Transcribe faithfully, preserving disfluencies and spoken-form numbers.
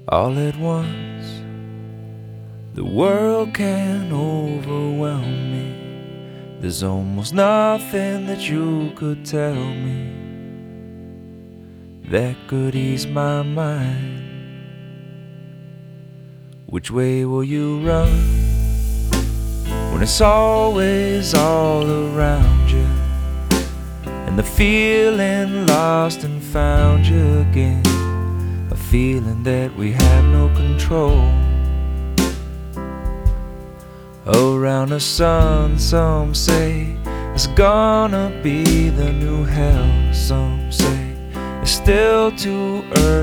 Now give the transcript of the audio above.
All at once, the world can overwhelm me. There's almost nothing that you could tell me that could ease my mind. Which way will you run when it's always all around you, and the feeling lost and found you again? A feeling that we have no control. Around the sun, some say it's gonna be the new hell. Some say it's still too early.